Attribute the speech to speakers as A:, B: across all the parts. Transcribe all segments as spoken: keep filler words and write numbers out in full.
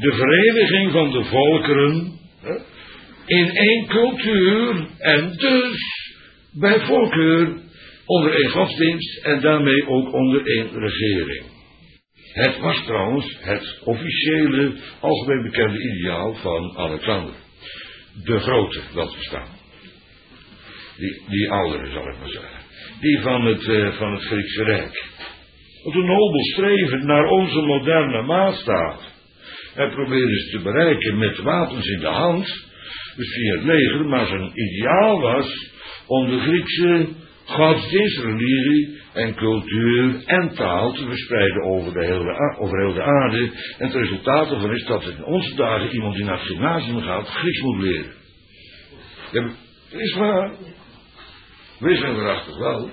A: de vereniging van de volkeren hè, in één cultuur en dus bij voorkeur onder één godsdienst en daarmee ook onder één regering. Het was trouwens het officiële, algemeen bekende ideaal van Alexander. De grote, wel te verstaan. Die, die oudere, zal ik maar zeggen. Die van het, uh, van het Griekse Rijk. Wat een nobel streven naar onze moderne maatstaf. Hij probeerde ze te bereiken met wapens in de hand, dus via het leger, maar zijn ideaal was om de Griekse godsdienst, religie en cultuur en taal te verspreiden over, de hele, over heel de aarde. En het resultaat ervan is dat in onze dagen iemand die naar het gymnasium gaat Grieks moet leren. Ja, is waar. Wees er waarachtig wel.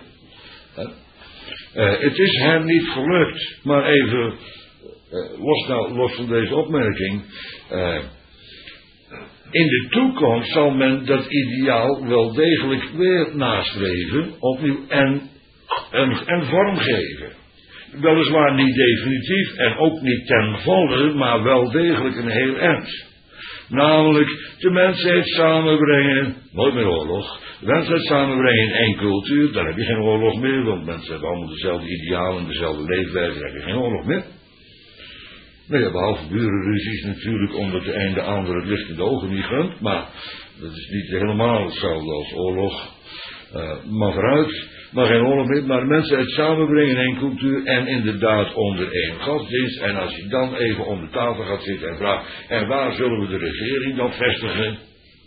A: Uh, het is hem niet gelukt, maar even uh, los, nou, los van deze opmerking. Uh, in de toekomst zal men dat ideaal wel degelijk weer nastreven, opnieuw en, en, en vormgeven. Weliswaar niet definitief en ook niet ten volle, maar wel degelijk een heel eind. Namelijk de mensheid samenbrengen, nooit meer oorlog, de mensheid samenbrengen in één cultuur, dan heb je geen oorlog meer, want mensen hebben allemaal dezelfde idealen, dezelfde leefwijze, dan heb je geen oorlog meer. Nou ja, behalve burenruzies natuurlijk, omdat de een de ander het licht in de ogen niet gunt, maar dat is niet helemaal hetzelfde als oorlog. Uh, maar vooruit, maar geen oorlog meer, maar mensen het samenbrengen in één cultuur en inderdaad onder één godsdienst. En als je dan even om de tafel gaat zitten en vraagt, en waar zullen we de regering dan vestigen?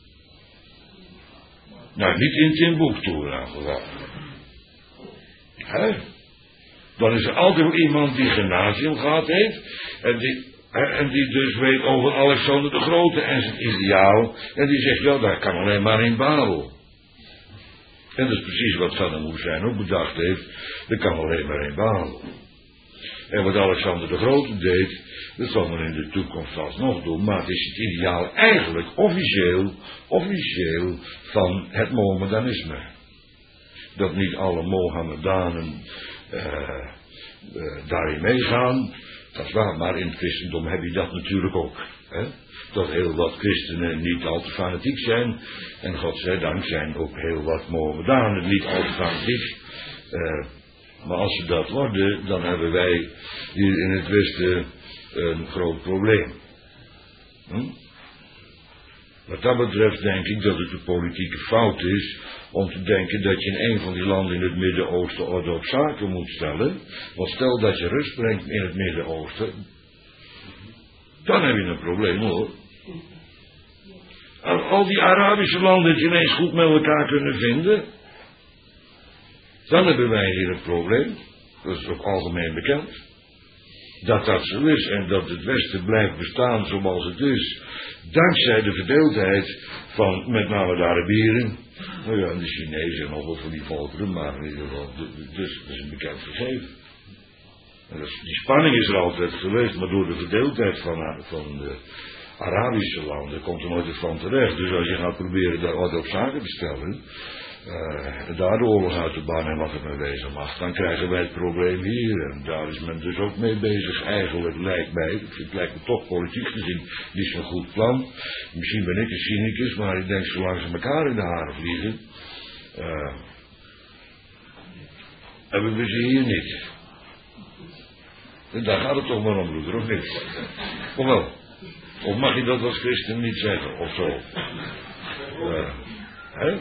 A: Nou, niet in Timbuktu in aangeval. Hè? Dan is er altijd wel iemand die gymnasium gehad heeft, en die, en die dus weet over Alexander de Grote en zijn ideaal, en die zegt, ja, dat kan alleen maar in Babel. En dat is precies wat Saddam Hussein ook bedacht heeft, dat kan alleen maar in Babel. En wat Alexander de Grote deed, dat zal men in de toekomst alsnog doen, maar het is het ideaal eigenlijk officieel, officieel van het Mohammedanisme. Dat niet alle Mohammedanen uh, uh, daarin meegaan, dat is waar, maar in het christendom heb je dat natuurlijk ook. Hè? Dat heel wat christenen niet al te fanatiek zijn, en godzijdank zijn ook heel wat Mohammedanen niet al te fanatiek. Uh, maar als ze dat worden, dan hebben wij hier in het Westen een groot probleem. Hm? Wat dat betreft denk ik dat het een politieke fout is om te denken dat je in een van die landen in het Midden-Oosten orde op zaken moet stellen. Want stel dat je rust brengt in het Midden-Oosten, dan heb je een probleem hoor. Al, al die Arabische landen die ineens goed met elkaar kunnen vinden, dan hebben wij hier een probleem. Dat is ook algemeen bekend. Dat dat zo is en dat het Westen blijft bestaan zoals het is, dankzij de verdeeldheid van met name de Arabieren, nou ja, en de Chinezen en nog wel van die volkeren, maar in ieder geval, dus dat is een bekend gegeven. En dat is, die spanning is er altijd geweest, maar door de verdeeldheid van, van de Arabische landen komt er nooit van terecht. Dus als je gaat proberen daar wat op zaken te stellen, Uh, daar de oorlog uit de baan en wat het mee wezen mag, dan krijgen wij het probleem hier. En daar is men dus ook mee bezig, eigenlijk lijkt mij, het lijkt me toch politiek gezien niet zo'n goed plan. Misschien ben ik een cynicus, maar ik denk zolang ze elkaar in de haren vliegen, uh, hebben we ze hier niet. En daar gaat het toch maar om, broeder, of niet? Of wel? Of mag je dat als christen niet zeggen, of zo? Uh, hè?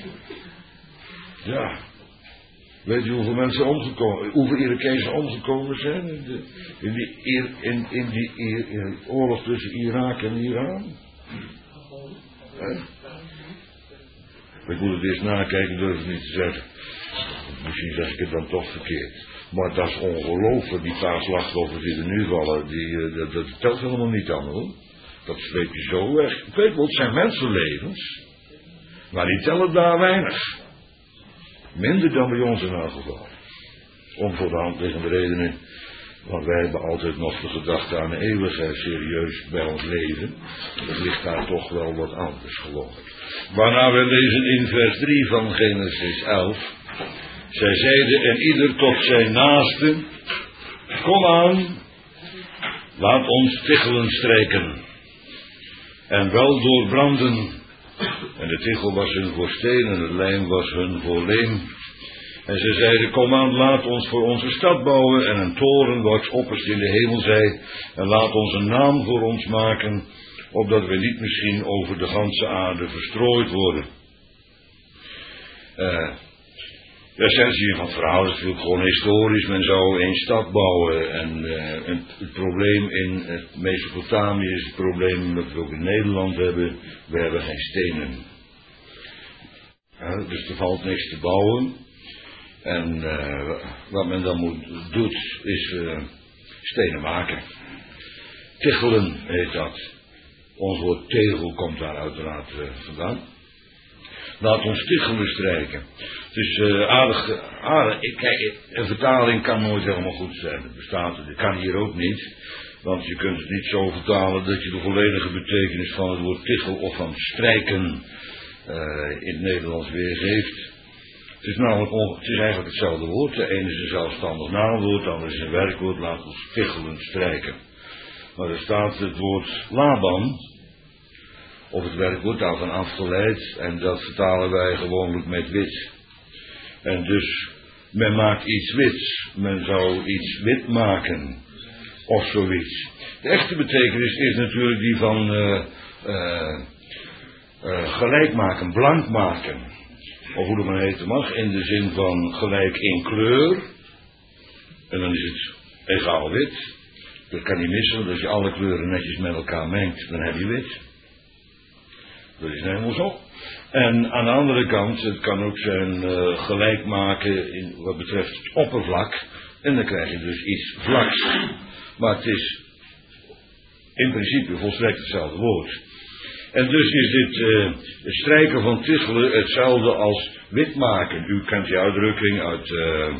A: Ja. Weet je hoeveel mensen omgekomen, hoeveel Irakezen omgekomen zijn in, de, in die, in, in die in, in oorlog tussen Irak en Iran? He? Ik moet het eerst nakijken, durf het niet te zeggen. Misschien zeg ik het dan toch verkeerd. Maar dat is ongelooflijk, die paar slachtoffers die er nu vallen, die, dat, dat telt helemaal niet aan hoor. Dat sleep je zo weg. Ik weet wel, het zijn mensenlevens, maar die tellen daar weinig. Minder dan bij ons in elk geval. Om voor de hand liggende redenen. Want wij hebben altijd nog de gedachte aan de eeuwigheid serieus bij ons leven. Dat ligt daar toch wel wat anders geloof ik. Waarna we lezen in vers drie van Genesis elf. Zij zeiden en ieder tot zijn naaste. Kom aan. Laat ons tichelen strijken. En wel doorbranden. En de tichel was hun voor steen en het lijm was hun voor leem. En ze zeiden, kom aan, laat ons voor onze stad bouwen en een toren wat opperst in de hemel zij. En laat ons een naam voor ons maken, opdat we niet misschien over de ganse aarde verstrooid worden. Uh, de essentie van het verhaal is natuurlijk gewoon historisch. Men zou een stad bouwen en uh, het, het probleem in het Mesopotamië is het probleem dat we ook in Nederland hebben. We hebben geen stenen. Uh, dus er valt niks te bouwen. En uh, wat men dan moet, doet is uh, stenen maken. Tichelen heet dat. Ons woord tegel komt daar uiteraard uh, vandaan. Laat ons tichelen strijken. Het is uh, aardig, aardig. Kijk, een vertaling kan nooit helemaal goed zijn. Dat bestaat, dat kan hier ook niet. Want je kunt het niet zo vertalen dat je de volledige betekenis van het woord tichel of van strijken uh, in het Nederlands weergeeft. Het is namelijk on, het is eigenlijk hetzelfde woord. De ene is een zelfstandig naamwoord, de andere is een werkwoord. Laat ons tichelen strijken. Maar er staat het woord Laban, of het werkwoord daarvan afgeleid, en dat vertalen wij gewoonlijk met wit. En dus, men maakt iets wits, men zou iets wit maken, of zoiets. De echte betekenis is natuurlijk die van uh, uh, uh, gelijk maken, blank maken, of hoe dat maar heten mag, in de zin van gelijk in kleur, en dan is het egaal wit. Dat kan niet missen, want als je alle kleuren netjes met elkaar mengt, dan heb je wit. Dat is helemaal zo. En aan de andere kant, het kan ook zijn uh, gelijk maken in wat betreft het oppervlak. En dan krijg je dus iets vlaks. Maar het is in principe volstrekt hetzelfde woord. En dus is dit uh, het strijken van tichelen hetzelfde als wit maken. U kent die uitdrukking uit, uh,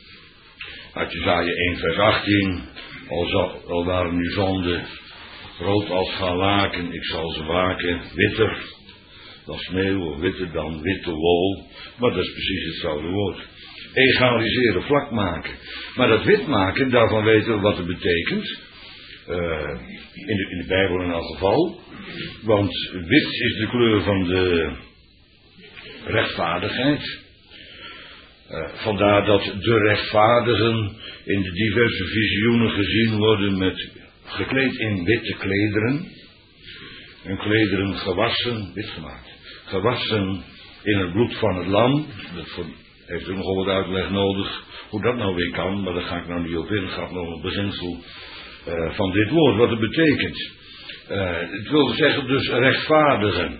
A: uit Jesaja één vers achttien. Al, zal, al waren nu zonden rood als gaan laken, ik zal ze waken, witter dan sneeuw, of witter dan witte wol. Maar dat is precies hetzelfde woord. Egaliseren, vlak maken. Maar dat wit maken, daarvan weten we wat het betekent. Uh, in, de, in de Bijbel in elk geval. Want wit is de kleur van de rechtvaardigheid. Uh, vandaar dat de rechtvaardigen in de diverse visioenen gezien worden met gekleed in witte klederen. En klederen gewassen, wit gemaakt, gewassen in het bloed van het lam. Dat heeft ook nogal wat uitleg nodig hoe dat nou weer kan, maar daar ga ik nou niet op in. Het gaat nog om het beginsel uh, van dit woord, wat het betekent. Uh, het wil zeggen dus rechtvaardigen.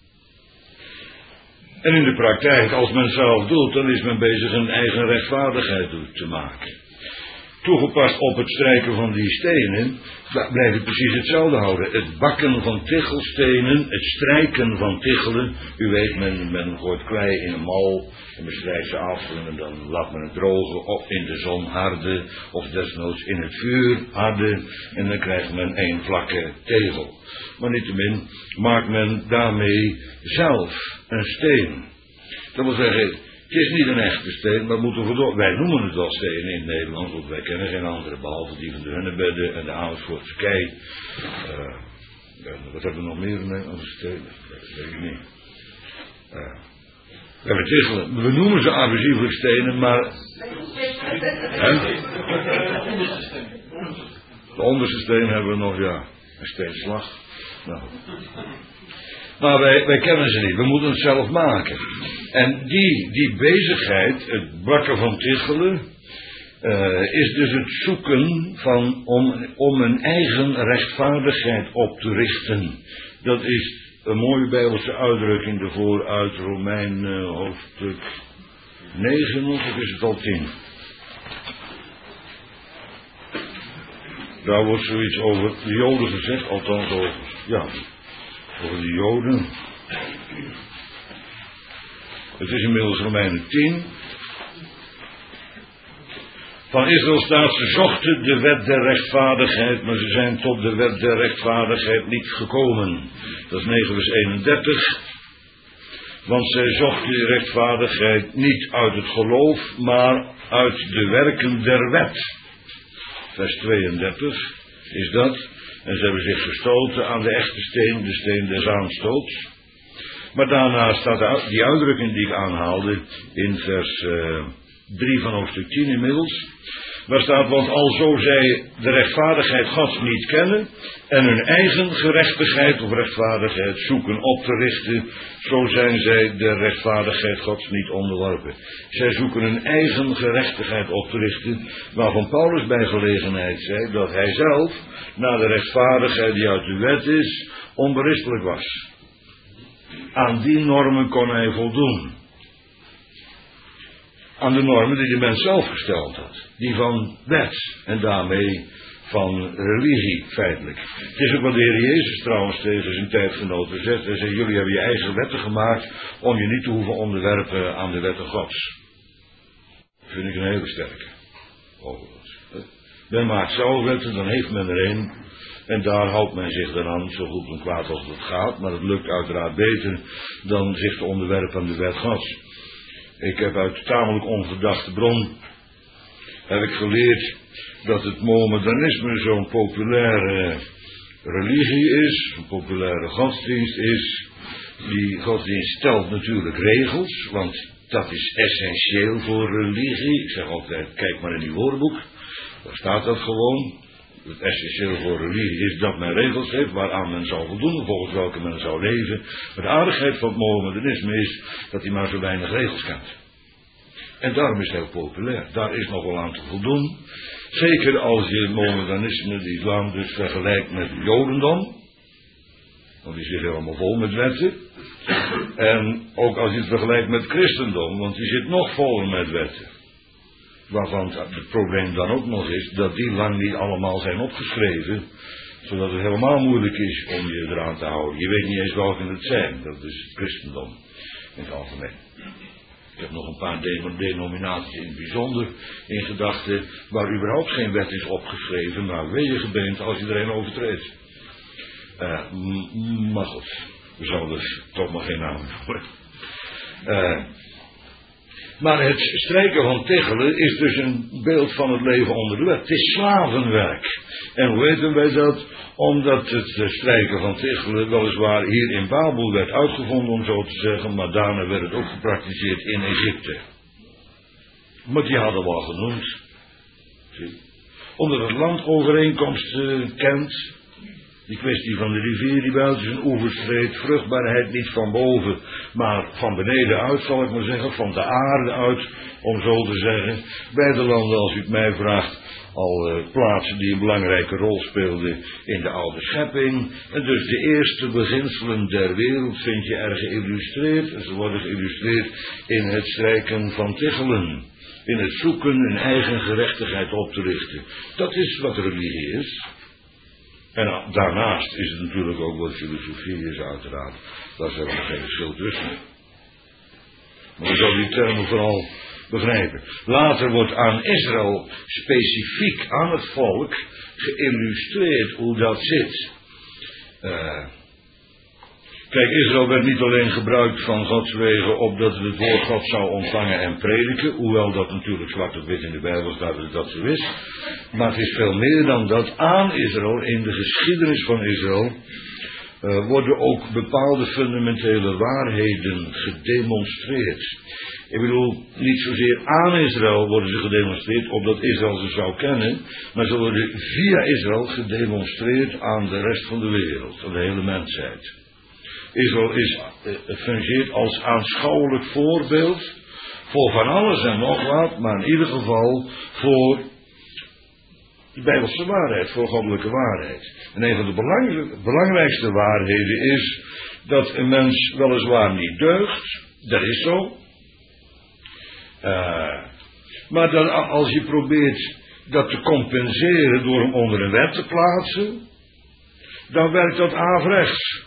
A: En in de praktijk, als men zelf doet, dan is men bezig een eigen rechtvaardigheid te maken. Toegepast op het strijken van die stenen, blijft het precies hetzelfde houden. Het bakken van tichelstenen, het strijken van tichelen. U weet, men, men gooit klei in een mal en men strijkt ze af en dan laat men het drogen op in de zon harden of desnoods in het vuur harden en dan krijgt men een vlakke tegel. Maar niettemin maakt men daarmee zelf een steen. Dat wil zeggen, het is niet een echte steen, maar moeten we wij noemen het wel stenen in Nederland, want wij kennen geen andere behalve die van de Hunnebedden en de Amersfoortse kei. Uh, wat hebben we nog meer in Nederlandse stenen? Dat weet ik niet. Uh, we hebben tichelen. We noemen ze abusievelijk stenen, maar... Hè? De onderste steen hebben we nog, ja, een steenslag. Nou. Maar wij, wij kennen ze niet, we moeten het zelf maken. En die, die bezigheid, het bakken van tichelen, uh, is dus het zoeken van om, om een eigen rechtvaardigheid op te richten. Dat is een mooie Bijbelse uitdrukking ervoor uit Romein uh, hoofdstuk negen, of is het al tien? Daar wordt zoiets over de Joden gezegd, althans over, ja, over de Joden. Het is inmiddels Romeinen tien. Van Israël staat, ze zochten de wet der rechtvaardigheid, maar ze zijn tot de wet der rechtvaardigheid niet gekomen. Dat is negen vers eenendertig. Want zij zochten de rechtvaardigheid niet uit het geloof, maar uit de werken der wet. Vers tweeëndertig. is dat. En ze hebben zich gestoten aan de echte steen, de steen des aanstoots. Maar daarna staat die uitdrukking die ik aanhaalde in vers uh, drie van hoofdstuk tien inmiddels. Waar staat, want alzo zij de rechtvaardigheid Gods niet kennen en hun eigen gerechtigheid of rechtvaardigheid zoeken op te richten, zo zijn zij de rechtvaardigheid Gods niet onderworpen. Zij zoeken hun eigen gerechtigheid op te richten, waarvan Paulus bij gelegenheid zei dat hij zelf, na de rechtvaardigheid die uit de wet is, onberispelijk was. Aan die normen kon hij voldoen. Aan de normen die de mens zelf gesteld had. Die van wet en daarmee van religie feitelijk. Het is ook wat de Heer Jezus trouwens tegen zijn tijdgenoten zegt. Hij zei, jullie hebben je eigen wetten gemaakt om je niet te hoeven onderwerpen aan de wetten Gods. Dat vind ik een hele sterke. Overigens. Men maakt zelf wetten, dan heeft men er een. En daar houdt men zich dan aan, zo goed en kwaad als het gaat. Maar het lukt uiteraard beter dan zich te onderwerpen aan de wet Gods. Ik heb uit tamelijk onverdachte bron heb ik geleerd dat het Mohammedanisme zo'n populaire religie is, een populaire godsdienst is. Die godsdienst stelt natuurlijk regels, want dat is essentieel voor religie. Ik zeg altijd, kijk maar in uw woordenboek, daar staat dat gewoon. Het essentieel voor religie is dat men regels heeft waaraan men zou voldoen, volgens welke men zou leven. Maar de aardigheid van het Mohammedanisme is dat hij maar zo weinig regels kent. En daarom is het heel populair. Daar is nog wel aan te voldoen. Zeker als je het Mohammedanisme, de islam dus vergelijkt met het Jodendom. Want die zit helemaal vol met wetten. En ook als je het vergelijkt met het christendom, want die zit nog voller met wetten. Waarvan het probleem dan ook nog is dat die lang niet allemaal zijn opgeschreven, zodat het helemaal moeilijk is om je eraan te houden. Je weet niet eens welke het zijn, dat is het christendom in het algemeen. Ik heb nog een paar denominaties in het bijzonder in gedachten waar überhaupt geen wet is opgeschreven, maar wee je gebeent als je er een overtreedt. Uh, m- maar goed, we zullen er toch maar geen naam voor. Uh, Maar het strijken van tegelen is dus een beeld van het leven onder de wet. Het is slavenwerk. En hoe weten wij dat? Omdat het strijken van tegelen weliswaar hier in Babel werd uitgevonden, om zo te zeggen, maar daarna werd het ook gepraktiseerd in Egypte. Maar die hadden we al genoemd. Omdat het land overeenkomsten kent. Die kwestie van de rivier die buiten zijn oevers treedt, vruchtbaarheid niet van boven, maar van beneden uit, zal ik maar zeggen, van de aarde uit, om zo te zeggen. Beide landen, als u het mij vraagt, al uh, plaatsen die een belangrijke rol speelden in de oude schepping. En dus de eerste beginselen der wereld vind je er geïllustreerd. En ze worden geïllustreerd in het strijken van tegelen. In het zoeken een eigen gerechtigheid op te richten. Dat is wat religie is. En daarnaast is het natuurlijk ook wat filosofie is, uiteraard. Daar is helemaal geen verschil tussen. Maar we zouden die termen vooral begrijpen. Later wordt aan Israël, specifiek aan het volk, geïllustreerd hoe dat zit. Uh, Kijk, Israël werd niet alleen gebruikt van Gods wegen opdat het het woord God zou ontvangen en prediken, hoewel dat natuurlijk zwart op wit in de Bijbel staat dat dat zo is. Maar het is veel meer dan dat. Aan Israël, in de geschiedenis van Israël, uh, worden ook bepaalde fundamentele waarheden gedemonstreerd. Ik bedoel, niet zozeer aan Israël worden ze gedemonstreerd, opdat Israël ze zou kennen, maar ze worden via Israël gedemonstreerd aan de rest van de wereld, aan de hele mensheid. Israël is, uh, fungeert als aanschouwelijk voorbeeld voor van alles en nog wat, maar in ieder geval voor de Bijbelse waarheid, voor goddelijke waarheid. En een van de belang, belangrijkste waarheden is dat een mens weliswaar niet deugt, dat is zo. Uh, maar dan als je probeert dat te compenseren door hem onder een wet te plaatsen, dan werkt dat averechts.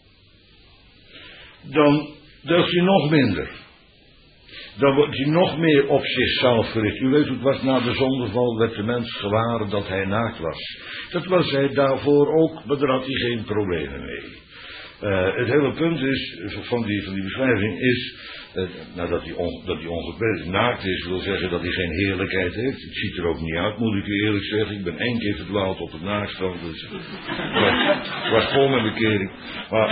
A: Dan deugt hij nog minder. Dan wordt hij nog meer op zichzelf gericht. U weet, het was na de zondeval werd de mens gewaar dat hij naakt was. Dat was hij daarvoor ook, maar daar had hij geen problemen mee. Uh, het hele punt is, van die, van die beschrijving is, uh, nou, dat hij on, dat hij ongekleed naakt is, wil zeggen dat hij geen heerlijkheid heeft. Het ziet er ook niet uit, moet ik u eerlijk zeggen. Ik ben één keer verdwaald op het naaktstrand, dus het was vol met bekering. Maar...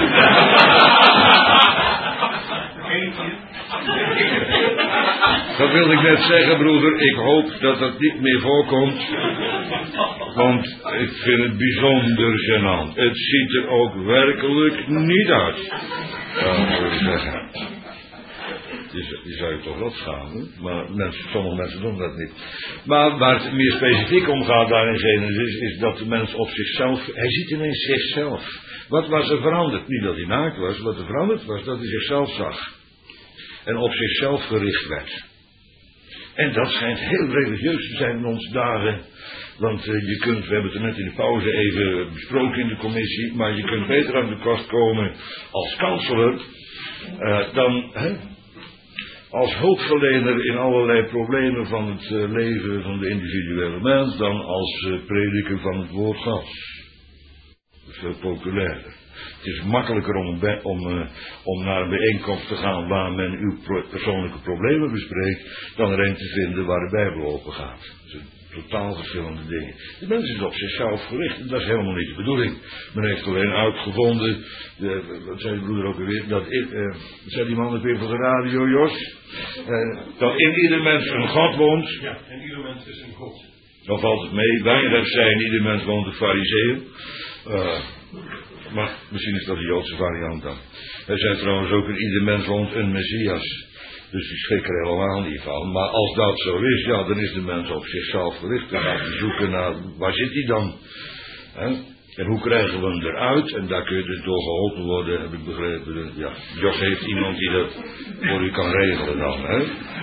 A: Dat wilde ik net zeggen, broeder. Ik hoop dat dat niet meer voorkomt. Want ik vind het bijzonder gênant. Het ziet er ook werkelijk niet uit. Ja, moet ik zeggen. Die, die zou je toch wel schamen. Maar mensen, sommige mensen doen dat niet. Maar waar het meer specifiek om gaat daar in Genesis, is dat de mens op zichzelf... Hij ziet ineens zichzelf. Wat was er veranderd? Niet dat hij naakt was. Wat er veranderd was, dat hij zichzelf zag. En op zichzelf gericht werd. En dat schijnt heel religieus te zijn in onze dagen. Want uh, je kunt, we hebben het er net in de pauze even besproken in de commissie, maar je kunt beter aan de kost komen als counselor uh, dan hè, als hulpverlener in allerlei problemen van het uh, leven van de individuele mens, dan als uh, prediker van het woord Gods. Dat is veel populairder. Het is makkelijker om, om, uh, om naar een bijeenkomst te gaan waar men uw pro- persoonlijke problemen bespreekt, dan er een te vinden waar de Bijbel over gaat. Dat zijn totaal verschillende dingen. De mens is op zichzelf gericht en dat is helemaal niet de bedoeling. Men heeft alleen uitgevonden, de, wat zei de broeder ook alweer, dat in, uh, wat zei die man ook weer voor de radio, Jos? Uh, dat in ieder mens een God woont.
B: Ja, en ieder mens is een God.
A: Dan valt het mee, weinig zijn, ieder mens woont een farizeeën. Uh, Maar misschien is dat de Joodse variant dan. Er zijn trouwens ook in ieder mens woont een Messias. Dus die schrikken er helemaal niet van. Maar als dat zo is, ja, dan is de mens op zichzelf gericht. Dan gaat hij zoeken naar, waar zit hij dan? He? En hoe krijgen we hem eruit? En daar kun je dus door geholpen worden, heb ik begrepen. Ja, Jos heeft iemand die dat voor u kan regelen dan, hè?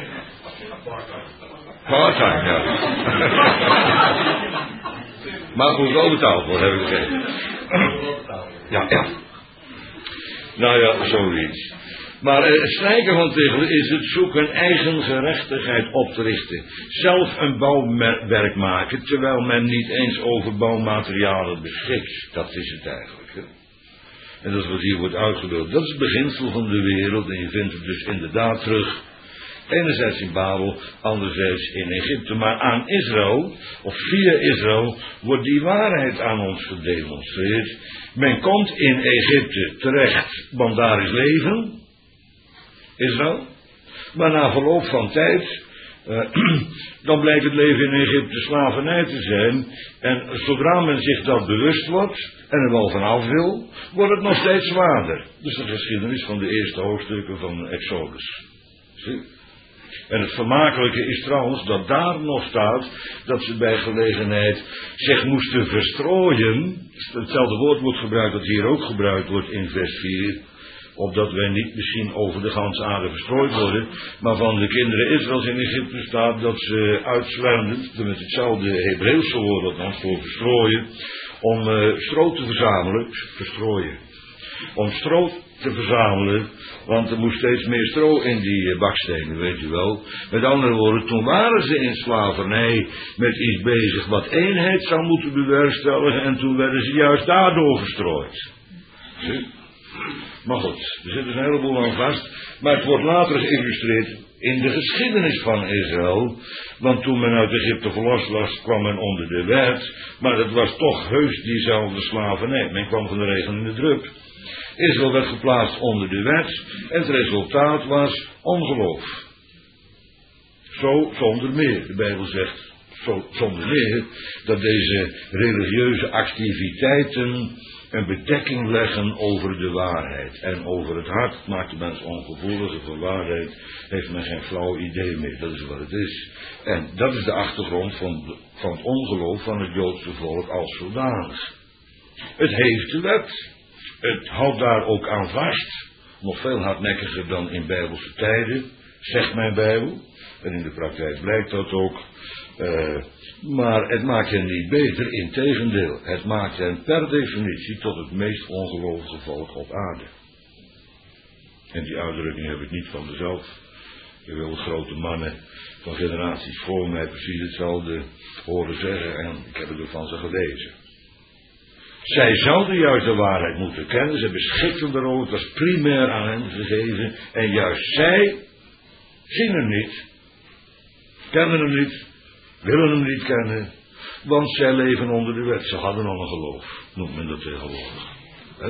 A: Part-time, ja. Maar het moet wel betaald worden, heb ik begrepen. Ja, ja. Nou ja, zoiets. Maar eh, het strijken van tegelen is het zoeken eigen gerechtigheid op te richten. Zelf een bouwwerk maken, terwijl men niet eens over bouwmaterialen beschikt. Dat is het eigenlijk. Hè? En dat is wat hier wordt uitgebeeld. Dat is het beginsel van de wereld. En je vindt het dus inderdaad terug. Enerzijds in Babel, anderzijds in Egypte. Maar aan Israël, of via Israël, wordt die waarheid aan ons gedemonstreerd. Men komt in Egypte terecht, want daar is leven. Israël. Maar na verloop van tijd, uh, dan blijkt het leven in Egypte slavernij te zijn. En zodra men zich dat bewust wordt, en er wel vanaf wil, wordt het nog steeds zwaarder. Dus de geschiedenis van de eerste hoofdstukken van Exodus. Zie? En het vermakelijke is trouwens dat daar nog staat dat ze bij gelegenheid zich moesten verstrooien. Hetzelfde woord wordt gebruikt dat hier ook gebruikt wordt in vers vier. Opdat wij niet misschien over de ganse aarde verstrooid worden. Maar van de kinderen Israëls in Egypte staat dat ze uitzwermden, met hetzelfde Hebreeuwse woord dat dan voor verstrooien, om uh, stro te verzamelen. Verstrooien. Om stro te verzamelen, want er moest steeds meer stro in die uh, bakstenen, weet je wel. Met andere woorden, toen waren ze in slavernij met iets bezig wat eenheid zou moeten bewerkstelligen en toen werden ze juist daardoor verstrooid. Zie? Maar goed, er zit dus een heleboel aan vast. Maar het wordt later geïllustreerd in de geschiedenis van Israël. Want toen men uit Egypte verlost was, kwam men onder de wet. Maar het was toch heus diezelfde slavernij. Men kwam van de regen in de drup. Israël werd geplaatst onder de wet. En het resultaat was ongeloof. Zo zonder meer. De Bijbel zegt zo, zonder meer dat deze religieuze activiteiten een bedekking leggen over de waarheid. En over het hart maakt de mens ongevoeliger voor waarheid. Heeft men geen flauw idee meer. Dat is wat het is. En dat is de achtergrond van, de, van het ongeloof van het Joodse volk als zodanig. Het heeft de wet. Het houdt daar ook aan vast. Nog veel hardnekkiger dan in Bijbelse tijden. Zegt mijn Bijbel. En in de praktijk blijkt dat ook. Uh, maar het maakt hen niet beter, integendeel. Het maakt hen per definitie tot het meest ongelovige volk op aarde. En die uitdrukking heb ik niet van mezelf. Ik wil de grote mannen van generaties voor mij precies hetzelfde horen zeggen en ik heb het ook van ze gelezen. Zij zouden juist de waarheid moeten kennen. Ze beschikten erover. Het was primair aan hen gegeven. En juist zij zien hem niet. Kennen hem niet. Willen hem niet kennen. Want zij leven onder de wet. Ze hadden al een geloof. Noemt men dat tegenwoordig. He?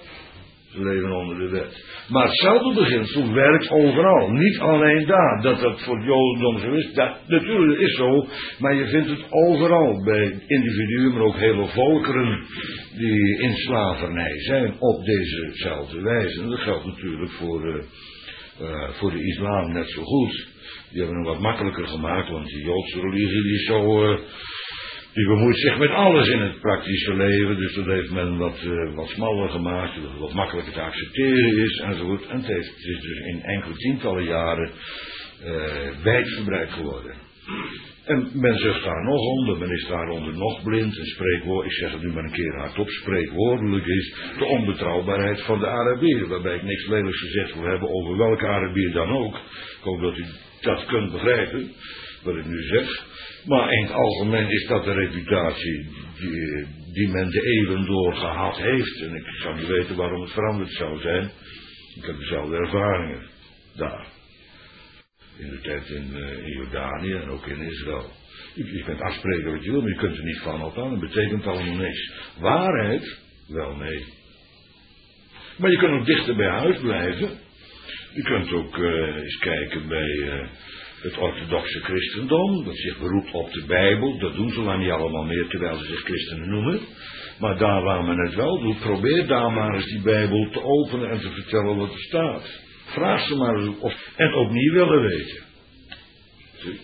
A: Ze leven onder de wet. Maar hetzelfde beginsel werkt overal. Niet alleen daar. Dat dat voor het Jodendom zo is. Dat natuurlijk is zo. Maar je vindt het overal. Bij individuen, maar ook hele volkeren. Die in slavernij zijn. Op dezezelfde wijze. En dat geldt natuurlijk voor, uh, uh, voor de islam net zo goed. Die hebben hem wat makkelijker gemaakt. Want die Joodse religie die is zo... Uh, Die bemoeit zich met alles in het praktische leven, dus dat heeft men wat, uh, wat smaller gemaakt, dat het wat makkelijker te accepteren is enzovoort. En het, heeft, het is dus in enkele tientallen jaren uh, wijdverbreid geworden. En men zucht daar nog onder, men is daaronder nog blind. En spreekwoord, ik zeg het nu maar een keer hardop, spreekwoordelijk is de onbetrouwbaarheid van de Arabier. Waarbij ik niks lelijks gezegd wil hebben over welke Arabier dan ook. Ik hoop dat u dat kunt begrijpen, wat ik nu zeg. Maar in het algemeen is dat de reputatie die, die men de eeuwen door gehad heeft. En ik zou niet weten waarom het veranderd zou zijn. Ik heb dezelfde ervaringen daar. In de tijd in, uh, in Jordanië en ook in Israël. Je, je kunt afspreken wat je wil, maar je kunt er niet van op aan. Dat betekent allemaal niks. Waarheid? Wel nee. Maar je kunt ook dichter bij huis blijven. Je kunt ook uh, eens kijken bij... Uh, Het orthodoxe christendom, dat zich beroept op de Bijbel, dat doen ze lang niet allemaal meer terwijl ze zich christenen noemen. Maar daar waar men het wel doet, probeer daar maar eens die Bijbel te openen en te vertellen wat er staat. Vraag ze maar eens of, en ook niet willen weten. Zie?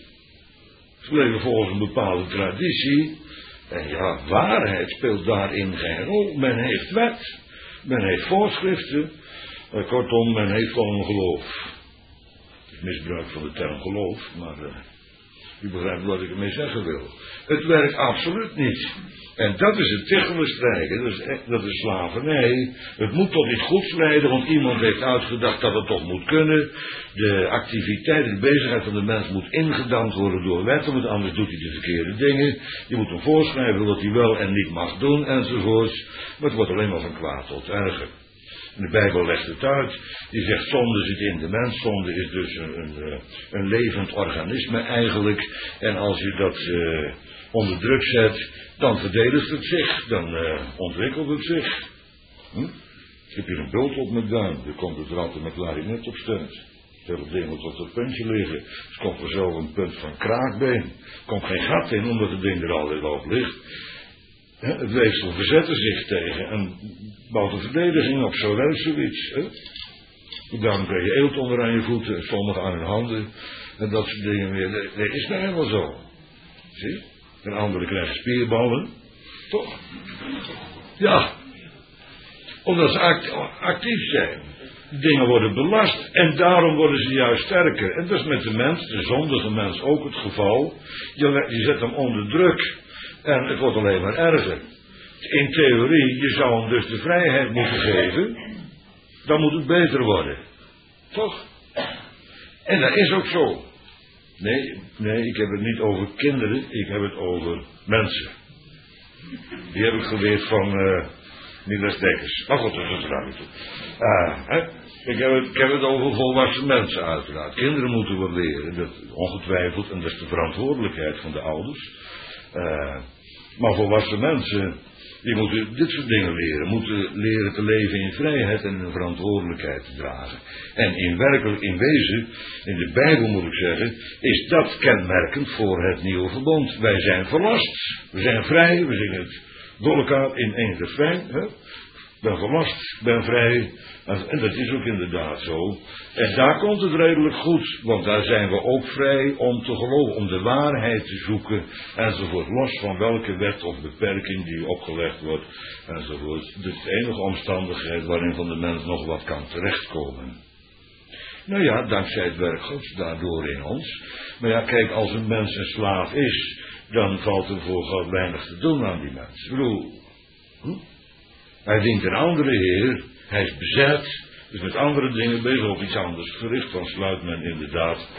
A: Ze leven volgens een bepaalde traditie. En ja, waarheid speelt daarin geen rol. Men heeft wet, men heeft voorschriften, kortom, men heeft wel een geloof. Misbruik van de term geloof, maar uh, u begrijpt wat ik ermee zeggen wil. Het werkt absoluut niet. En dat is het tegenstrijden, dat is, dat is slavernij. Het moet tot iets goeds leiden, want iemand heeft uitgedacht dat het toch moet kunnen. De activiteit, de bezigheid van de mens moet ingedampt worden door wetten, want anders doet hij de verkeerde dingen. Je moet hem voorschrijven wat hij wel en niet mag doen, enzovoorts. Maar het wordt alleen maar van kwaad tot erger. De Bijbel legt het uit. Die zegt zonde zit in de mens. Zonde is dus een, een, een levend organisme eigenlijk. En als je dat uh, onder druk zet, dan verdedigt het zich. Dan uh, ontwikkelt het zich. Hm? Ik heb hier een bult op mijn duim. Er komt het er altijd met klarinet op steunt. Het hele ding moet op dat puntje liggen. Dus komt er zo een punt van kraakbeen. Er komt geen gat in, omdat het ding er altijd op ligt. He, het weefsel verzette zich tegen en bouwt een verdediging op, zo werkt zoiets. He. Daarom krijg je eelt onder aan je voeten, sommigen aan hun handen en dat soort dingen meer. Dat, dat is nou helemaal zo. Zie? En anderen krijgen spierballen. Toch? Ja. Omdat ze act, actief zijn. Dingen worden belast en daarom worden ze juist sterker. En dat is met de mens, de zondige mens ook het geval. Je, je zet hem onder druk. En het wordt alleen maar erger. In theorie, je zou hem dus de vrijheid moeten geven. Dan moet het beter worden. Toch? En dat is ook zo. Nee, nee, ik heb het niet over kinderen. Ik heb het over mensen. Die heb ik geleerd van uh, Niels Dekkers. Maar goed, dat is het ruimte. Uh, hè? Ik, heb het, ik heb het over volwassen mensen uiteraard. Kinderen moeten we leren. Dat ongetwijfeld. En dat is de verantwoordelijkheid van de ouders. Uh, maar volwassen mensen, die moeten dit soort dingen leren. Moeten leren te leven in vrijheid en hun verantwoordelijkheid te dragen. En in werkelijk, in wezen, in de Bijbel moet ik zeggen, is dat kenmerkend voor het nieuwe verbond. Wij zijn verlast, we zijn vrij, we zingen het door elkaar in één refrein. Hè? Ben verlast, ben vrij. En dat is ook inderdaad zo. En daar komt het redelijk goed. Want daar zijn we ook vrij om te geloven. Om de waarheid te zoeken. Enzovoort. Los van welke wet of beperking die opgelegd wordt. Enzovoort. Dat is de enige omstandigheid waarin van de mens nog wat kan terechtkomen. Nou ja, dankzij het werk Gods daardoor in ons. Maar ja, kijk, als een mens een slaaf is. Dan valt er voor God weinig te doen aan die mens. Ik bedoel... Hm? Hij dient een andere heer, hij is bezet, dus met andere dingen bezig of iets anders verricht, dan sluit men inderdaad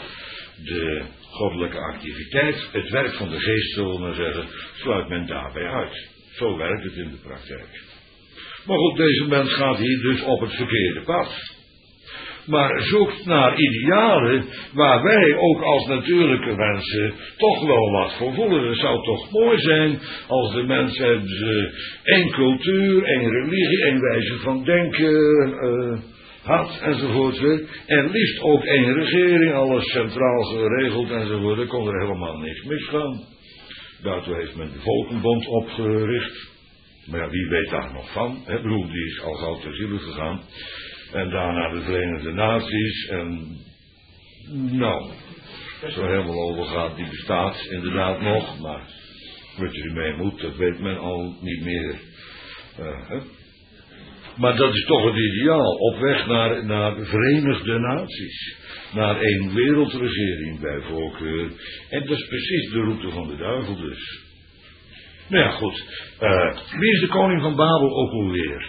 A: de goddelijke activiteit, het werk van de geest, zullen we maar zeggen, sluit men daarbij uit. Zo werkt het in de praktijk. Maar goed, deze mens gaat hier dus op het verkeerde pad. Maar zoekt naar idealen waar wij ook als natuurlijke mensen toch wel wat voor voelen. Het zou toch mooi zijn als de mensen één cultuur, één religie, één wijze van denken uh, had enzovoort. En liefst ook één regering, alles centraal geregeld enzovoort. Dan kon er helemaal niks misgaan. Daartoe heeft men de Volkenbond opgericht. Maar ja, wie weet daar nog van? Ik bedoel, die is al gauw ter ziele gegaan. En daarna de Verenigde Naties. En nou, zo helemaal overgaat, die bestaat inderdaad nog. Maar wat je ermee moet, dat weet men al niet meer. Uh, hè? Maar dat is toch het ideaal. Op weg naar, naar de Verenigde Naties. Naar één wereldregering bij voorkeur. En dat is precies de route van de duivel dus. Nou ja, goed. Uh, wie is de koning van Babel ook alweer?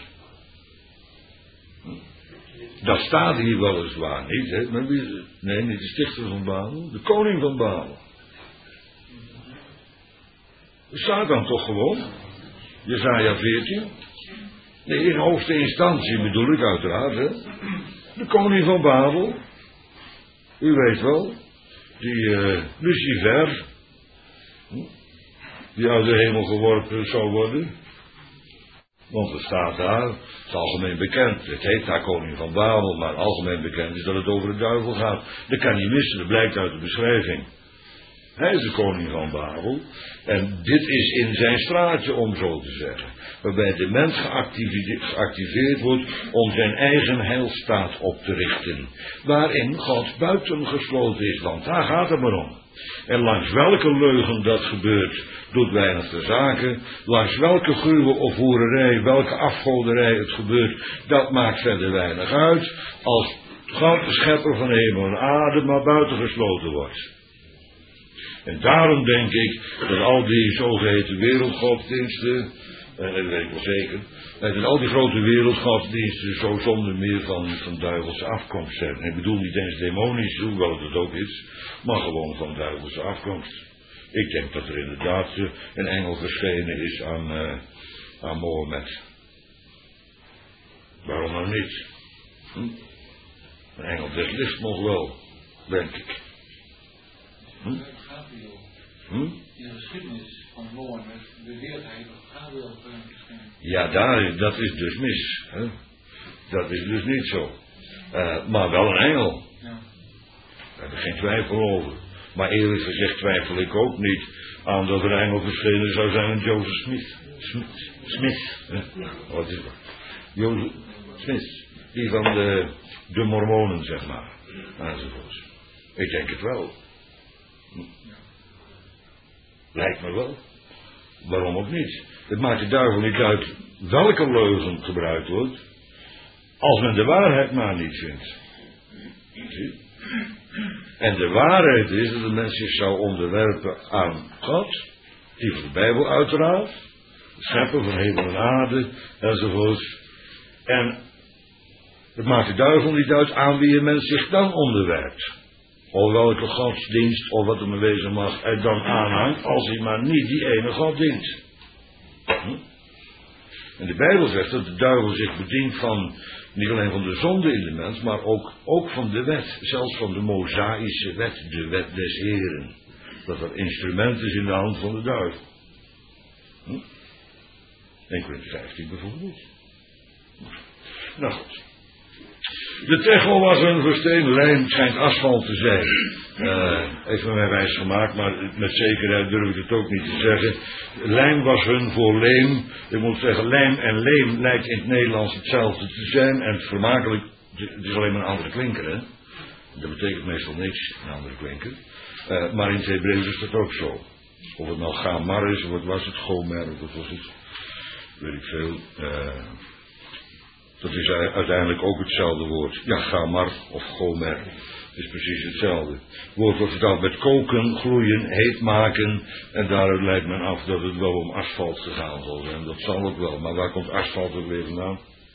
A: Dat staat hier weliswaar niet, hè? Maar wie is het? Nee, niet de stichter van Babel. De koning van Babel. Dat staat dan toch gewoon? Jesaja veertien. Nee, in hoogste instantie bedoel ik uiteraard, hè? De koning van Babel. U weet wel. Die uh, Lucifer. Die uit de hemel geworpen zou worden. Want het staat daar, het is algemeen bekend. Het heet daar koning van Babel, maar algemeen bekend is dat het over de duivel gaat. Dat kan niet missen, dat blijkt uit de beschrijving. Hij is de koning van Babel. En dit is in zijn straatje, om zo te zeggen. Waarbij de mens geactiveerd, geactiveerd wordt om zijn eigen heilstaat op te richten. Waarin God buitengesloten is, want daar gaat het maar om. En langs welke leugen dat gebeurt, doet weinig ter zake. Langs welke gruwel of hoererij, welke afgoderij het gebeurt, dat maakt verder weinig uit. Als God de schepper van hemel en aarde maar buitengesloten wordt. En daarom denk ik dat al die zogeheten wereldgodsdiensten, en dat weet ik wel zeker, dat al die grote wereldgodsdiensten zo zonder meer van, van duivelse afkomst zijn. Ik bedoel niet eens demonisch, hoewel het ook is, maar gewoon van duivelse afkomst. Ik denk dat er inderdaad een engel verschenen is aan, uh, aan Mohammed. Waarom nou niet? Hm? Een engel des lichts nog wel, denk ik. Hm? Hm?
B: In de geschiedenis van Mohammed beweert hij dat Gabriel verschijnt.
A: Ja, daar, dat is dus mis. Hè? Dat is dus niet zo. Uh, maar wel een engel.
B: Ja.
A: Daar heb ik geen twijfel over. Maar eerlijk gezegd twijfel ik ook niet aan dat er een engel verschenen zou zijn aan Joseph Smith. Smith. Smith. Hè? Wat is dat? Joseph Smith. Die van de, de Mormonen, zeg maar. Enzovoorts. Ik denk het wel. Lijkt me wel. Waarom ook niet? Het maakt de duivel niet uit welke leugen gebruikt wordt, als men de waarheid maar niet vindt. Zie? En de waarheid is dat de mens zich zou onderwerpen aan God, die van de Bijbel uiteraard, de schepper van hemel en aarde, enzovoort. En het maakt de duivel niet uit aan wie een mens zich dan onderwerpt. Of welke godsdienst, of wat er maar wezen mag, er dan aanhangt, als hij maar niet die ene God dient. Hm? En de Bijbel zegt dat de duivel zich bedient van, niet alleen van de zonde in de mens, maar ook, ook van de wet. Zelfs van de Mosaïsche wet, de wet des Heren. Dat dat instrument is in de hand van de duivel. Hm? één Korinthe vijftien bijvoorbeeld. Nou goed. De tegel was een versteende lijm, schijnt asfalt te zijn. Uh, even mij wijs gemaakt, maar met zekerheid durf ik het ook niet te zeggen. Lijm was hun voor leem. Ik moet zeggen, lijm en leem lijkt in het Nederlands hetzelfde te zijn. En vermakelijk, het is alleen maar een andere klinker, hè. Dat betekent meestal niks, een andere klinker. Uh, maar in het Hebreeuws is dat ook zo. Of het nou Gamar is, of wat was het, Gomer, of wat was het, weet ik veel. Uh, Dat is uiteindelijk ook hetzelfde woord. Ja, Gamar of Gomer. Het is precies hetzelfde. Het woord wordt vertaald met koken, gloeien, heet maken. En daaruit leidt men af dat het wel om asfalt gegaan zal zijn. Dat zal ook wel. Maar waar komt asfalt ook weer vandaan?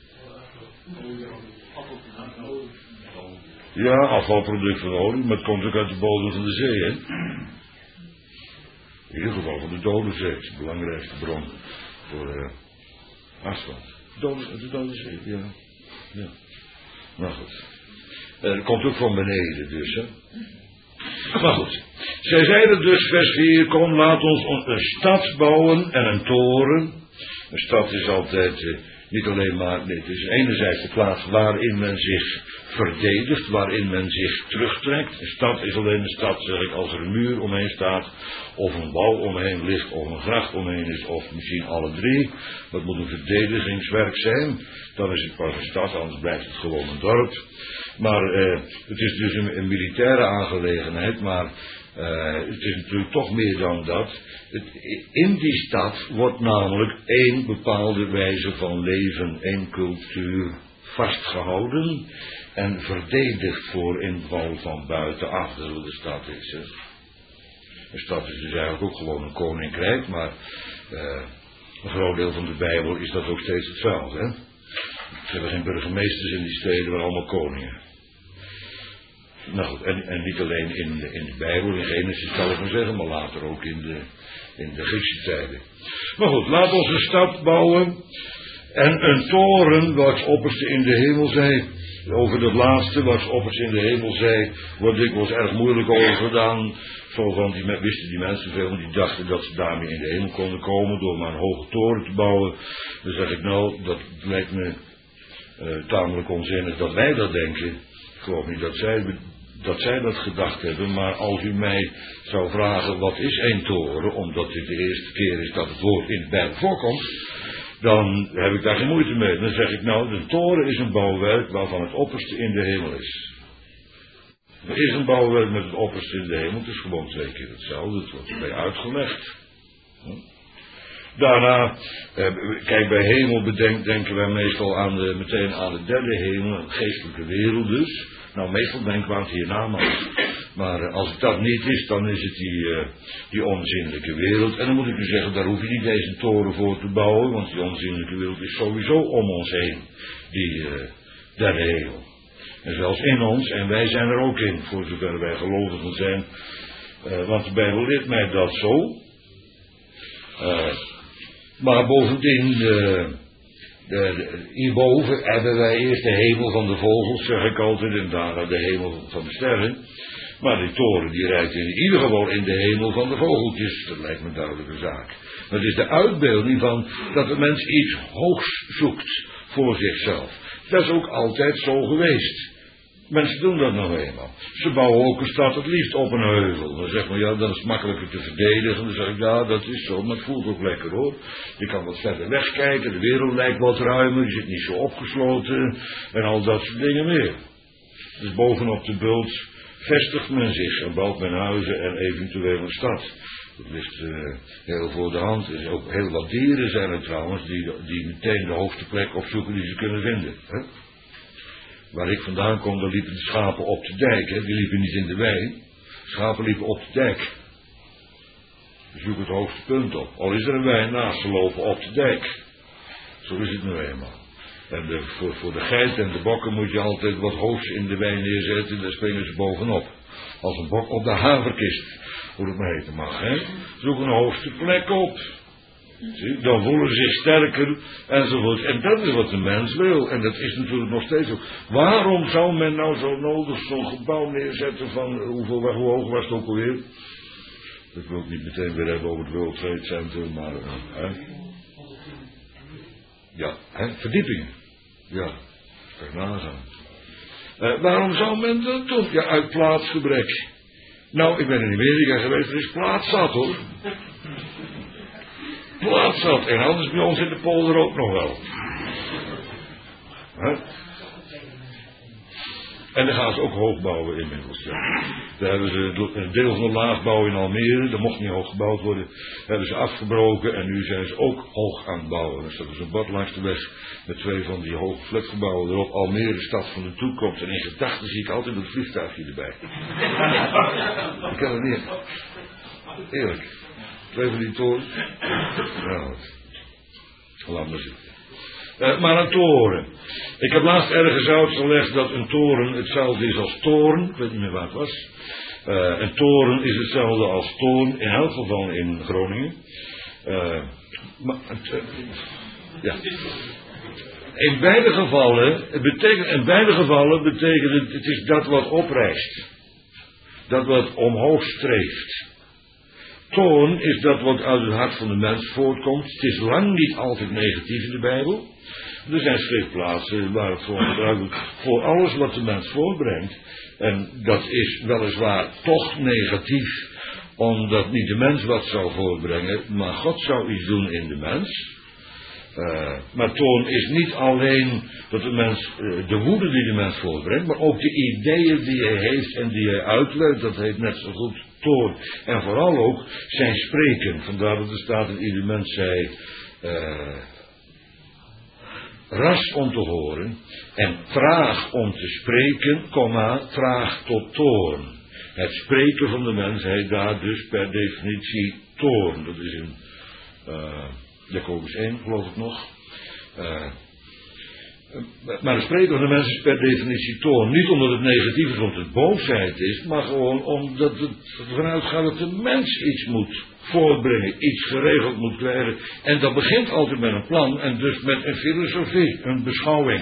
A: Ja, afvalproduct van olie. Maar het komt ook uit de bodem van de zee, hè? In ieder geval van de Dode Zee. Dat is de belangrijkste bron. voor uh, asfalt. Dode, de Dode Zee, ja. ja. Nou goed. Uh, dat komt ook van beneden dus, hè. Maar goed. Zij zeiden dus, vers vier, kom, laat ons een stad bouwen en een toren. Een stad is altijd uh, niet alleen maar, nee, het is enerzijds de plaats waarin men zich verdedigt, waarin men zich terugtrekt. Een stad is alleen een stad, zeg ik, als er een muur omheen staat, of een wal omheen ligt, of een gracht omheen is, of misschien alle drie. Dat moet een verdedigingswerk zijn. Dan is het pas een stad, anders blijft het gewoon een dorp. Maar uh, het is dus een, een militaire aangelegenheid, maar uh, het is natuurlijk toch meer dan dat. Het, in die stad wordt namelijk één bepaalde wijze van leven, één cultuur vastgehouden en verdedigd voor inval van buitenaf. Dat is wat de stad is. Hè. Een stad is dus eigenlijk ook gewoon een koninkrijk, maar uh, een groot deel van de Bijbel is dat ook steeds hetzelfde. Hè. Er zijn geen burgemeesters in die steden, maar allemaal koningen. Nou goed, en, en niet alleen in de, in de Bijbel, in Genesis zal ik maar zeggen, maar later ook in de, in de Griekse tijden. Maar goed, laat ons een stad bouwen en een toren wat opperste in de hemel zij. Over dat laatste, wat opperste in de hemel zij, wordt dikwijls erg moeilijk over gedaan. Zo van, die, wisten die mensen veel, want die dachten dat ze daarmee in de hemel konden komen door maar een hoge toren te bouwen. Dan zeg ik nou, dat lijkt me uh, tamelijk onzinnig dat wij dat denken. Ik geloof niet dat zij, dat zij dat gedacht hebben, maar als u mij zou vragen wat is één toren, omdat dit de eerste keer is dat het woord in de Bijbel voorkomt, dan heb ik daar geen moeite mee. Dan zeg ik nou, de toren is een bouwwerk waarvan het opperste in de hemel is. Er is een bouwwerk met het opperste in de hemel, het is gewoon twee keer hetzelfde, het wordt erbij uitgelegd. Hm? Daarna, eh, kijk, bij hemel bedenk, denken wij meestal aan de, meteen aan de derde hemel, een geestelijke wereld dus. Nou, meestal denken we aan het hiernamaals. Maar eh, als het dat niet is, dan is het die, uh, die onzinnelijke wereld. En dan moet ik u zeggen, daar hoef je niet deze toren voor te bouwen, want die onzinnelijke wereld is sowieso om ons heen, die uh, derde hemel. En zelfs in ons, en wij zijn er ook in, voor zover wij gelovigen zijn. Uh, want de Bijbel leert mij dat zo. Uh, maar bovendien, uh, de, de, hierboven hebben wij eerst de hemel van de vogels, zeg ik altijd, en daarna de hemel van de sterren. Maar die toren die rijdt in ieder geval in de hemel van de vogeltjes. Dat lijkt me een duidelijke zaak. Maar het is de uitbeelding van dat de mens iets hoogs zoekt voor zichzelf. Dat is ook altijd zo geweest. Mensen doen dat nog eenmaal. Ze bouwen ook een stad het liefst op een heuvel. Dan zeg maar, ja, dan is het makkelijker te verdedigen. Dan zeg ik, ja, dat is zo, maar het voelt ook lekker hoor. Je kan wat verder wegkijken, de wereld lijkt wat ruimer, je zit niet zo opgesloten en al dat soort dingen meer. Dus bovenop de bult vestigt men zich en bouwt men huizen en eventueel een stad. Dat ligt uh, heel voor de hand. Er zijn ook heel wat dieren zijn er trouwens die, die meteen de hoogste plek opzoeken die ze kunnen vinden. Hè? Waar ik vandaan kom, daar liepen de schapen op de dijk. Hè? Die liepen niet in de wei. Schapen liepen op de dijk. Ze zoeken het hoogste punt op. Al is er een wei naast, ze lopen op de dijk. Zo is het nu eenmaal. En de, voor, voor de geit en de bokken moet je altijd wat hoogs in de wei neerzetten. Daar springen ze bovenop. Als een bok op de haverkist, hoe het maar heten mag. Hè? Zoek een hoogste plek op. Zie, dan voelen ze zich sterker enzovoort. En dat is wat de mens wil. En dat is natuurlijk nog steeds ook. Waarom zou men nou zo nodig zo'n gebouw neerzetten van, hoeveel, hoe hoog was het ook alweer? Ik wil het niet meteen weer hebben over het World Trade Center, maar uh, hè? Ja, hè? Verdiepingen. Ja, kan je nagaan. Uh, waarom zou men dat doen? Ja, uit plaatsgebrek. Nou, ik ben in Amerika geweest, er is plaats zat hoor. Plaats zat. En anders bij ons in de polder ook nog wel. Huh? En dan gaan ze ook hoog bouwen inmiddels. Ja. Daar hebben ze een deel van de laagbouw in Almere, dat mocht niet hoog gebouwd worden, hebben ze afgebroken en nu zijn ze ook hoog aan het bouwen. Er staat dus een bad langs de weg met twee van die hoge flatgebouwen erop. Almere, stad van de toekomst. En in gedachten zie ik altijd een vliegtuigje erbij. Ik kan het niet. Eerlijk. Twee van die torens. Nou, laat maar zitten. Uh, maar een toren. Ik heb laatst ergens uitgelegd dat een toren hetzelfde is als toorn. Ik weet niet meer waar het was. Uh, een toren is hetzelfde als toorn, in elk geval in Groningen. Uh, Maar, uh, ja. In beide gevallen, het betekent, in beide gevallen betekent het, het is dat wat oprijst. Dat wat omhoog streeft. Toorn is dat wat uit het hart van de mens voortkomt. Het is lang niet altijd negatief in de Bijbel. Er zijn schriftplaatsen waar het voor gebruikt wordt voor alles wat de mens voortbrengt. En dat is weliswaar toch negatief, omdat niet de mens wat zou voortbrengen, maar God zou iets doen in de mens. Uh, maar toorn is niet alleen dat de mens, uh, de woede die de mens voortbrengt, maar ook de ideeën die hij heeft en die hij uitwerkt, dat heet net zo goed toorn. En vooral ook zijn spreken, vandaar dat er staat in ieder mens zij uh, ras om te horen en traag om te spreken, komma, traag tot toorn. Het spreken van de mens heet daar dus per definitie toorn. Dat is in uh, Jacobus één, geloof ik nog. Uh, maar het spreken van de mens is per definitie toorn. Niet omdat het negatief is, omdat het boosheid is, maar gewoon omdat het vanuit gaat dat de mens iets moet voortbrengen, iets geregeld moet krijgen. En dat begint altijd met een plan en dus met een filosofie, een beschouwing.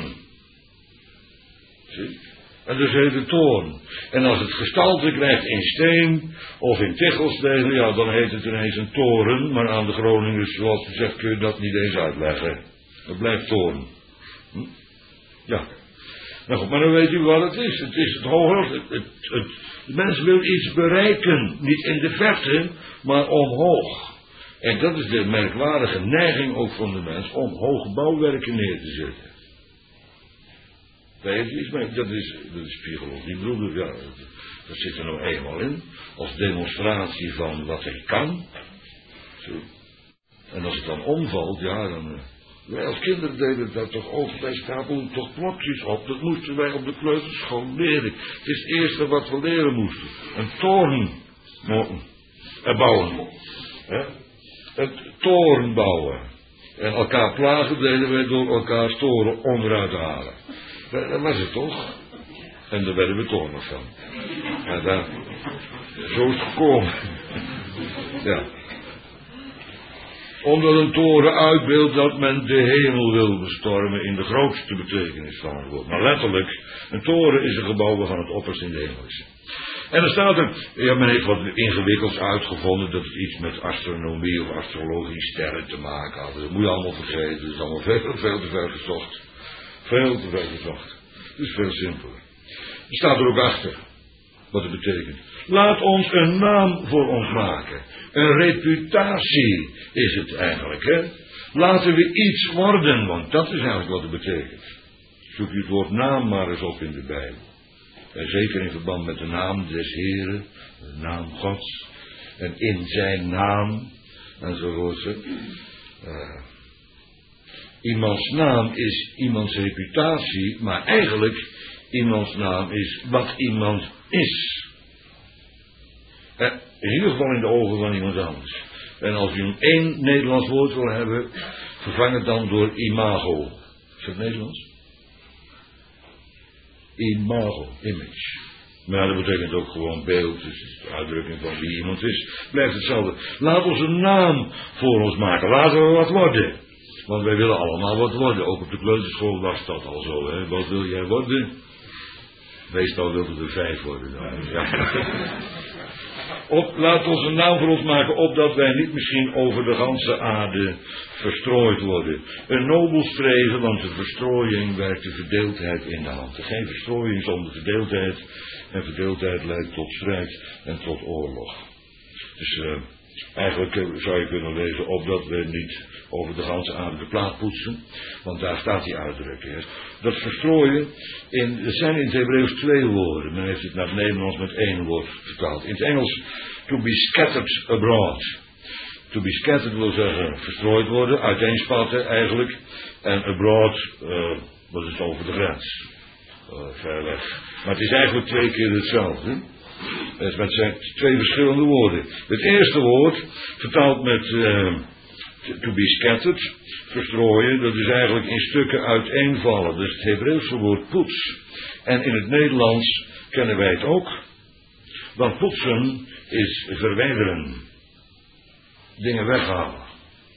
A: Zie? En dus heet het toorn. En als het gestalte krijgt in steen of in tichelstenen, ja, dan heet het ineens een toren. Maar aan de Groningers, zoals gezegd, kun je dat niet eens uitleggen. Het blijft toorn. Hm? Ja. Nou goed, maar dan weet u wat het is. Het is het hoger. Het, het, het, de mens wil iets bereiken. Niet in de verte, maar omhoog. En dat is de merkwaardige neiging ook van de mens om hoge bouwwerken neer te zetten. Daar heeft iets mee. Dat is, dat is psychologie, broeder. Ja, dat zit er nou eenmaal in. Als demonstratie van wat hij kan. Zo. En als het dan omvalt, ja, dan... Uh, wij als kinderen deden dat toch ook. Wij stapelden toch blokjes op. Dat moesten wij op de kleuterschool leren. Het is het eerste wat we leren moesten. Een toren uh, bouwen. Hè? Het toren bouwen. En elkaar plagen deden wij door elkaar toren onderuit te halen. Dat was het toch? En daar werden we toch nog van. Ja, daar, zo is het gekomen. Ja. Omdat een toren uitbeeldt dat men de hemel wil bestormen in de grootste betekenis van het woord. Maar letterlijk, een toren is een gebouw van het opperste in de hemel is. En er staat er, ja, men heeft wat ingewikkelds uitgevonden dat het iets met astronomie of astrologie, sterren te maken had. Dat moet je allemaal vergeten, dat is allemaal veel, veel te ver gezocht. Veel te ver gezocht. Het is veel simpeler. Er staat er ook achter wat het betekent. Laat ons een naam voor ons maken. Een reputatie is het eigenlijk, hè. Laten we iets worden, want dat is eigenlijk wat het betekent. Zoek je het woord naam maar eens op in de Bijbel. En zeker in verband met de naam des Heren, de naam Gods, en in zijn naam, enzovoort. Uh, iemands naam is iemands reputatie, maar eigenlijk iemands naam is wat iemand is. Uh, in ieder geval in de ogen van iemand anders. En als u een één Nederlands woord wil hebben, vervang het dan door imago. Is dat Nederlands? Imago, image. Maar dat betekent ook gewoon beeld, dus de uitdrukking van wie iemand is. Blijft hetzelfde. Laat ons een naam voor ons maken. Laten we wat worden. Want wij willen allemaal wat worden. Ook op de kleuterschool was dat al zo. Hè? Wat wil jij worden? Meestal wilden er vijf worden. Dan. Ja. Op, laat ons een naam voor ons maken, opdat wij niet misschien over de ganse aarde verstrooid worden. Een nobel streven, want de verstrooiing werkt de verdeeldheid in de hand. Geen verstrooiing zonder verdeeldheid. En verdeeldheid leidt tot strijd en tot oorlog. Dus uh, eigenlijk uh, zou je kunnen lezen, opdat we niet over de ganse aarde de plaat poetsen. Want daar staat die uitdrukking. Dat verstrooien, in, er zijn in het Hebreeuws twee woorden. Men heeft het naar het Nederlands met één woord vertaald. In het Engels, to be scattered abroad. To be scattered wil zeggen verstrooid worden, uiteenspatten eigenlijk. En abroad, uh, dat is over de grens. Uh, ver weg. Maar het is eigenlijk twee keer hetzelfde. Het met zijn twee verschillende woorden. Het eerste woord, vertaald met uh, to be scattered, verstrooien, dat is eigenlijk in stukken uiteenvallen. Dus het Hebreeuwse woord poets. En in het Nederlands kennen wij het ook. Want poetsen is verwijderen. Dingen weghalen.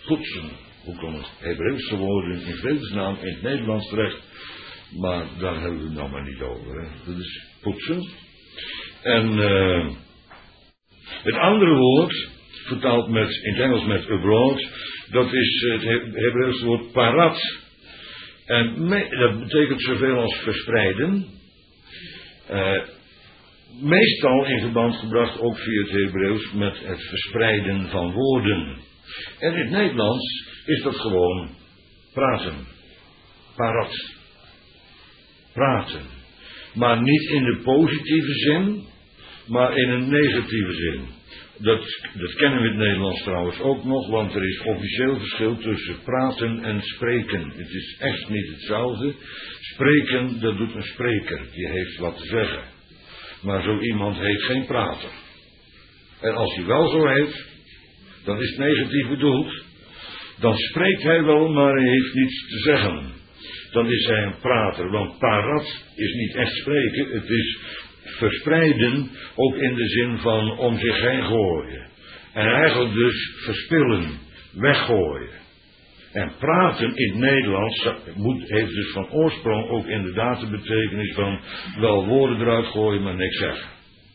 A: poetsen. Hoe komen Hebreeuwse woorden in vredesnaam in het Nederlands terecht? Maar daar hebben we het nou maar niet over. Hè. Dat is poetsen. En uh, het andere woord, vertaald met, in het Engels met abroad, dat is het Hebreeuwse woord parat. En me, dat betekent zoveel als verspreiden. Uh, meestal in verband gebracht ook via het Hebreeuws met het verspreiden van woorden. En in het Nederlands is dat gewoon praten. Parat. Praten. Maar niet in de positieve zin, maar in een negatieve zin. Dat, dat kennen we in het Nederlands trouwens ook nog, want er is officieel verschil tussen praten en spreken. Het is echt niet hetzelfde. Spreken, dat doet een spreker, die heeft wat te zeggen. Maar zo iemand heet geen prater. En als hij wel zo heet, dan is het negatief bedoeld. Dan spreekt hij wel, maar hij heeft niets te zeggen. Dan is hij een prater, want parat is niet echt spreken, het is verspreiden, ook in de zin van om zich heen gooien. En eigenlijk dus verspillen, weggooien. En praten in het Nederlands moet, heeft dus van oorsprong ook inderdaad de betekenis van wel woorden eruit gooien, maar niks zeggen.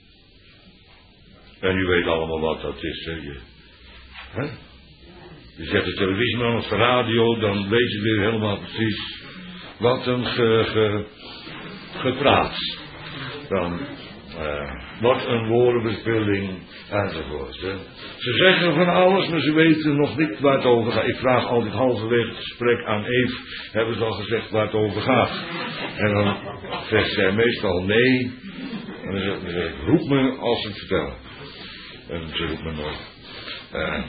A: En u weet allemaal wat dat is. Hè? Je, hè? je zet de televisie aan of de radio, dan weet je weer helemaal precies wat een ge, ge, gepraat. Dan uh, wat een woordenverspilling enzovoort. Hè. Ze zeggen van alles, maar ze weten nog niet waar het over gaat. Ik vraag altijd halverwege het gesprek aan Eve, hebben ze al gezegd waar het over gaat? En dan zegt zij meestal nee. En dan zegt ze, roep me als ze het vertellen. En ze roept me nooit. Uh,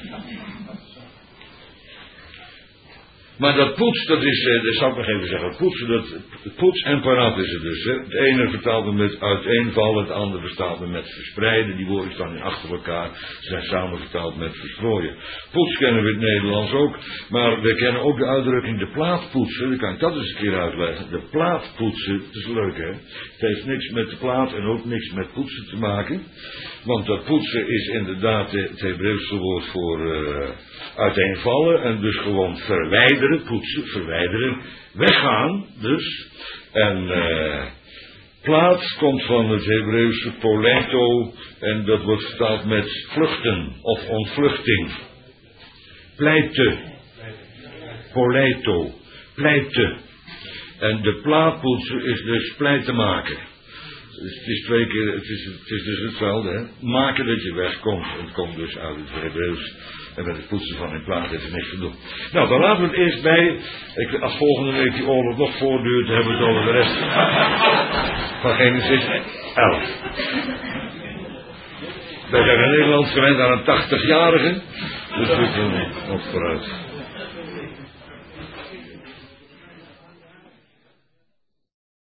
A: Maar dat poets, dat is, eh, dat zou ik nog even zeggen, poetsen, dat, poets en parat is het dus. Hè. Het ene vertaalt me met uiteenvallen, het andere vertaalt me met verspreiden. Die woorden staan achter elkaar, ze zijn samen vertaald met verstrooien. Poets kennen we in het Nederlands ook, maar we kennen ook de uitdrukking de plaat poetsen. Dan kan ik dat eens een keer uitleggen. De plaat poetsen, dat is leuk hè. Het heeft niks met de plaat en ook niks met poetsen te maken. Want dat poetsen is inderdaad het Hebreeuwse woord voor uh, uiteenvallen en dus gewoon verwijderen, poetsen, verwijderen, weggaan dus. En uh, plaat komt van het Hebreeuwse poleto en dat wordt vertaald met vluchten of ontvluchting. Pleite, poleto, pleite. En de plaatpoetsen is dus pleite maken. Dus het is twee keer, het is, het is dus hetzelfde, hè. Maken dat je wegkomt. Het komt dus uit het Hebreeuws. En met het poetsen van in plaats heeft er niks te doen. Nou, dan laten we het eerst bij. Ik, als volgende week die oorlog nog voortduurt, hebben we het over de rest van Genesis elf. Wij zijn in Nederland gewend aan een tachtigjarige. Dus we kunnen nog vooruit.